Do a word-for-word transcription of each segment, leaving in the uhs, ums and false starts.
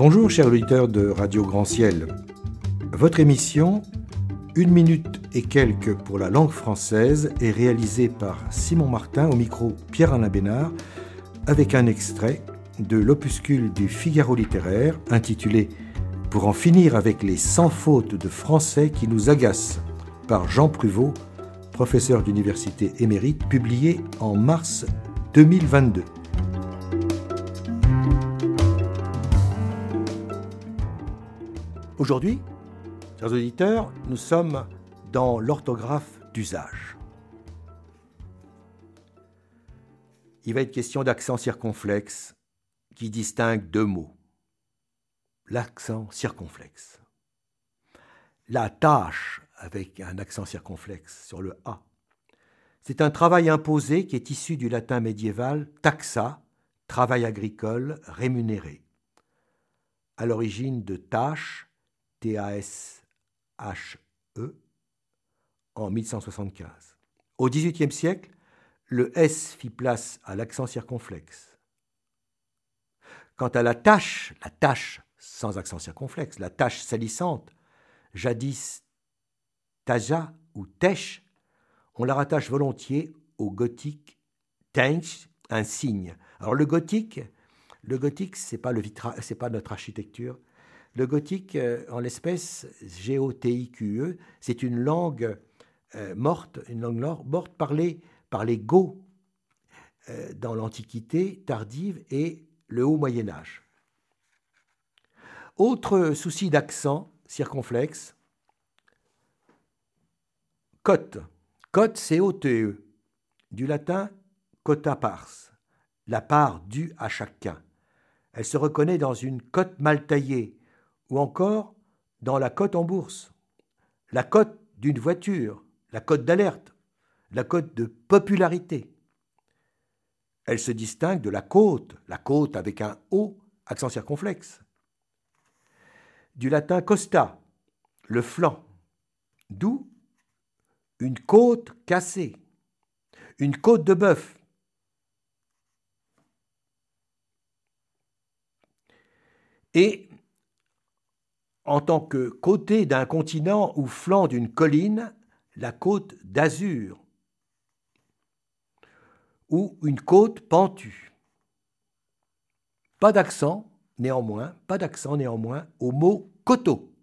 Bonjour chers auditeurs de Radio Grand Ciel. Votre émission, une minute et quelques pour la langue française, est réalisée par Simon Martin au micro Pierre-Alain Bénard avec un extrait de l'opuscule du Figaro littéraire intitulé « Pour en finir avec les sans fautes de français qui nous agacent » par Jean Pruvot, professeur d'université émérite, publié en mars deux mille vingt-deux. Aujourd'hui, chers auditeurs, nous sommes dans l'orthographe d'usage. Il va être question d'accent circonflexe qui distingue deux mots. L'accent circonflexe. La tâche avec un accent circonflexe sur le A. C'est un travail imposé qui est issu du latin médiéval taxa, travail agricole rémunéré. À l'origine de tâche, T A S H E, en mille cent soixante-quinze. Au dix-huitième siècle, le S fit place à l'accent circonflexe. Quant à la tâche, la tâche sans accent circonflexe, la tâche salissante, jadis taja ou tèche, on la rattache volontiers au gothique tench, un signe. Alors le gothique, le gothique, c'est pas le vitra, c'est pas notre architecture. Le gothique, en l'espèce, G O T I Q E, c'est une langue euh, morte, une langue morte parlée par les Goths euh, dans l'Antiquité tardive et le Haut Moyen-Âge. Autre souci d'accent circonflexe, cote. Cote, C O T E, du latin quota pars, la part due à chacun. Elle se reconnaît dans une cote mal taillée, ou encore dans la cote en bourse, la cote d'une voiture, la cote d'alerte, la cote de popularité. Elle se distingue de la côte, la côte avec un O, accent circonflexe. Du latin costa, le flanc, d'où une côte cassée, une côte de bœuf. Et en tant que côté d'un continent ou flanc d'une colline, la côte d'Azur, ou une côte pentue. Pas d'accent, néanmoins, pas d'accent néanmoins au mot coteau.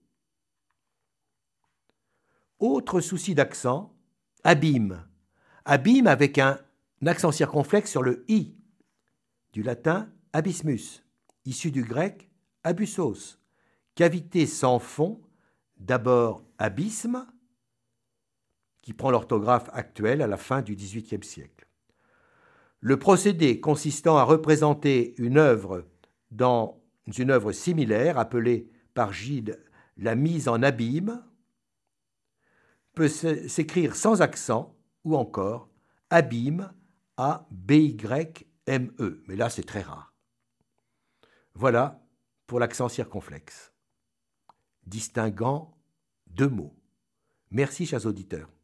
Autre souci d'accent, abîme. Abîme avec un accent circonflexe sur le i, du latin abysmus, issu du grec abyssos, cavité sans fond, d'abord abysme, qui prend l'orthographe actuelle à la fin du dix-huitième siècle. Le procédé consistant à représenter une œuvre dans une œuvre similaire, appelée par Gide la mise en abîme, peut s'écrire sans accent ou encore abîme, A B Y M E, mais là c'est très rare. Voilà pour l'accent circonflexe, distinguant deux mots. Merci chers auditeurs.